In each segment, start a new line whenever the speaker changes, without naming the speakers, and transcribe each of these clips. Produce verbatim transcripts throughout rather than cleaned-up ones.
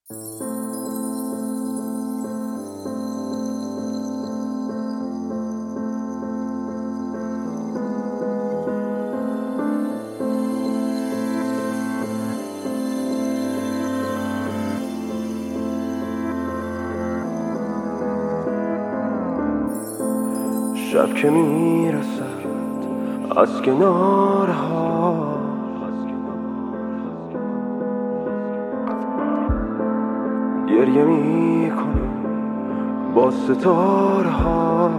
شب که میرسد از کناره ها، گریه میکنه با ستاره ها.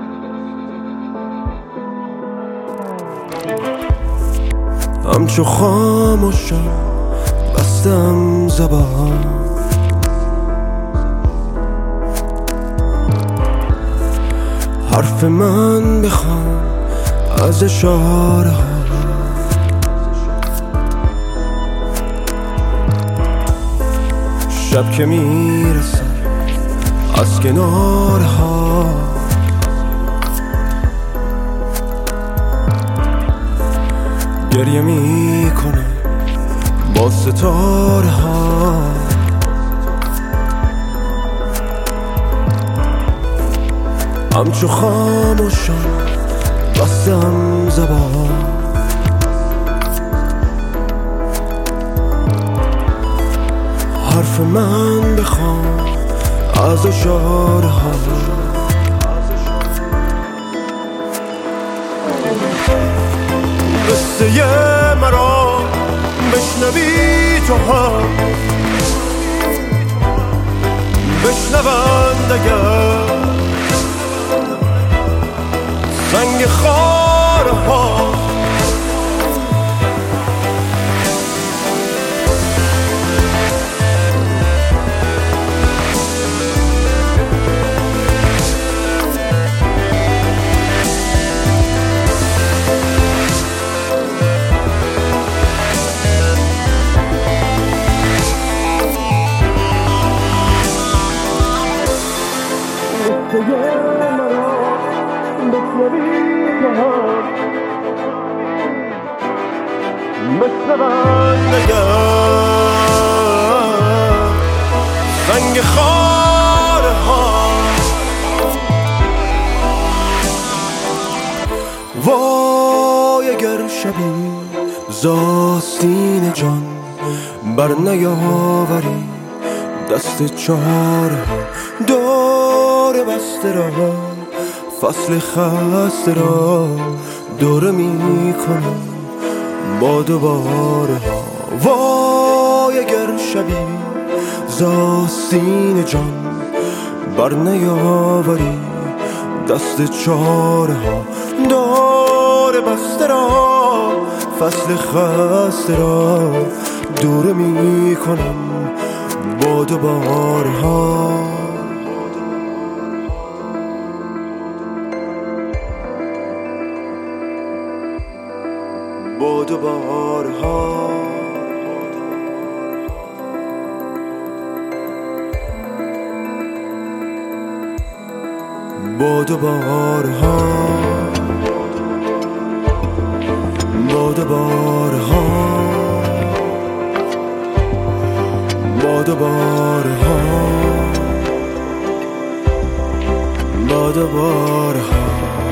همچو خاموشم بستم زبان، حرف من بخوام از اشاره ها. شب که میرسه از کناره ها، گریه میکنه با ستاره ها. همچو خاموشم بستم زبان، حرف من بخوام از اشاره ها. قصه مرا بشنوی تو هم، بشنوند اگر سنگ خاره ها. مثل من نگر سنگ خاره ها. وای اگر شبی زاستین جان بر نیاوری دست چاره ها. دور بسته را فصل خسته را دوره می کنم با دوباره ها. وای اگر شبی زاستین جان بر نیاوری دست چاره ها. دور بسته را فصل خسته را دوره می کنم با دوباره ها. با دوباره ها. با دوباره ها. با دوباره ها. با دوباره ها. با دوباره ها.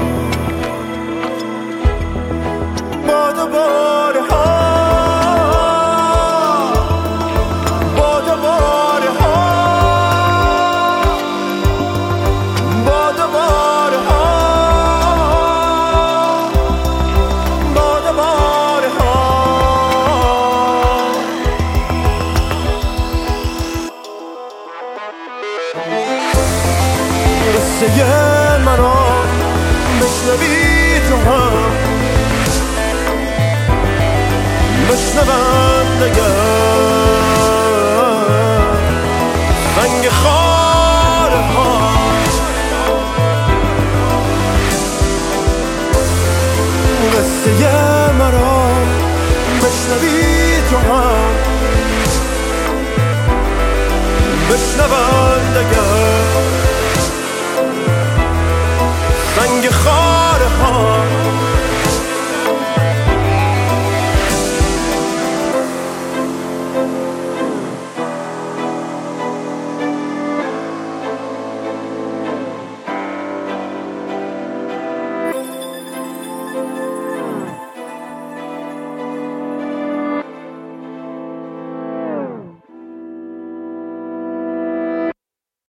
قصه مرا بشنوی تو هم، بشنوند اگر